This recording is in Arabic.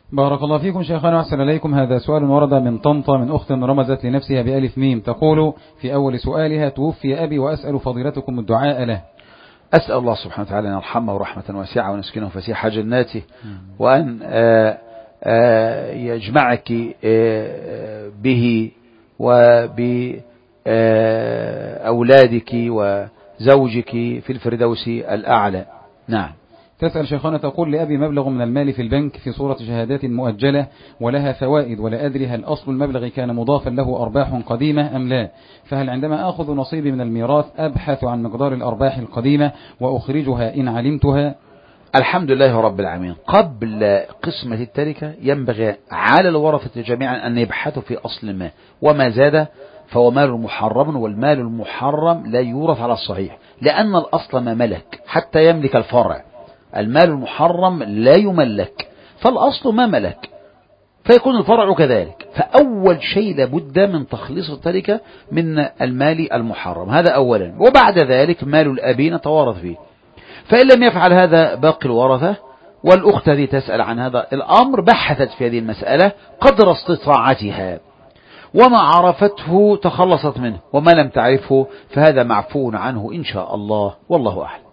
بارك الله فيكم شيخنا وأحسن إليكم. هذا سؤال ورد من طنطا من أخت رمزت لنفسها بألف ميم، تقول في أول سؤالها: توفي أبي وأسأل فضيلتكم الدعاء له. أسأل الله سبحانه وتعالى أن يرحمه رحمة واسعة ونسكنه فسيح جناته، وأن يجمعك به وبأولادك وزوجك في الفردوس الأعلى. نعم. تسأل شيخنا تقول: لأبي مبلغ من المال في البنك في صورة شهادات مؤجلة ولها فوائد، ولا أدري هل أصل المبلغ كان مضافا له أرباح قديمة أم لا، فهل عندما أخذ نصيبي من الميراث أبحث عن مقدار الأرباح القديمة وأخرجها إن علمتها؟ الحمد لله رب العالمين. قبل قسمة التركة ينبغي على الورثة جميعا أن يبحثوا في أصل ما، وما زاد فهو مال محرم، والمال المحرم لا يورث على الصحيح، لأن الأصل ما ملك حتى يملك الفرع. المال المحرم لا يملك، فالأصل ما ملك، فيكون الفرع كذلك. فأول شيء لابد من تخليص التركة من المال المحرم، هذا أولا، وبعد ذلك مال الأبي نتوارث فيه. فإن لم يفعل هذا باقي الورثة، والأخت التي تسأل عن هذا الأمر بحثت في هذه المسألة قدر استطاعتها، وما عرفته تخلصت منه، وما لم تعرفه فهذا معفو عنه إن شاء الله، والله أعلم.